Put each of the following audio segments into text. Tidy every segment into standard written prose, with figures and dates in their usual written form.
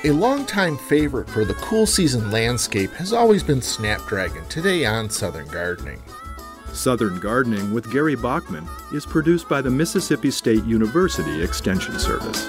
A longtime favorite for the cool season landscape has always been snapdragon, today on Southern Gardening. Southern Gardening with Gary Bachman is produced by the Mississippi State University Extension Service.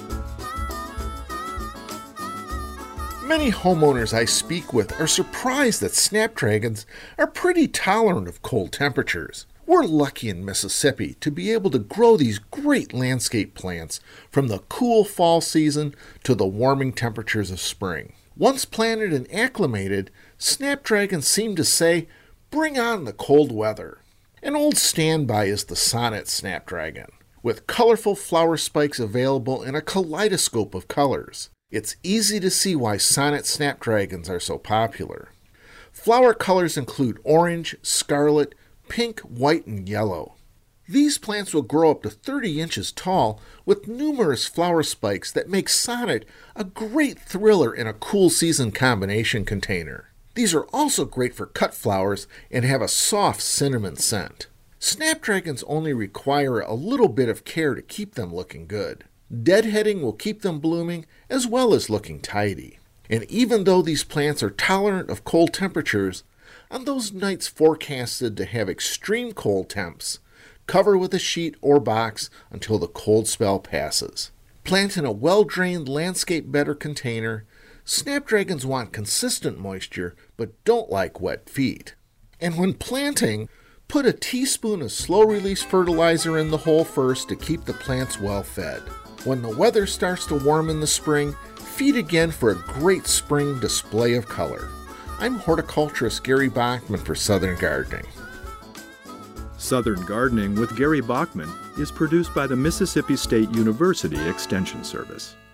Many homeowners I speak with are surprised that snapdragons are pretty tolerant of cold temperatures. We're lucky in Mississippi to be able to grow these great landscape plants from the cool fall season to the warming temperatures of spring. Once planted and acclimated, snapdragons seem to say, "Bring on the cold weather." An old standby is the Sonnet snapdragon, with colorful flower spikes available in a kaleidoscope of colors. It's easy to see why Sonnet snapdragons are so popular. Flower colors include orange, scarlet, pink, white, and yellow. These plants will grow up to 30 inches tall with numerous flower spikes that make Sonnet a great thriller in a cool season combination container. These are also great for cut flowers and have a soft cinnamon scent. Snapdragons only require a little bit of care to keep them looking good. Deadheading will keep them blooming as well as looking tidy. And even though these plants are tolerant of cold temperatures, on those nights forecasted to have extreme cold temps, cover with a sheet or box until the cold spell passes. Plant in a well-drained landscape bedder container. Snapdragons want consistent moisture but don't like wet feet. And when planting, put a teaspoon of slow-release fertilizer in the hole first to keep the plants well fed. When the weather starts to warm in the spring, feed again for a great spring display of color. I'm horticulturist Gary Bachman for Southern Gardening. Southern Gardening with Gary Bachman is produced by the Mississippi State University Extension Service.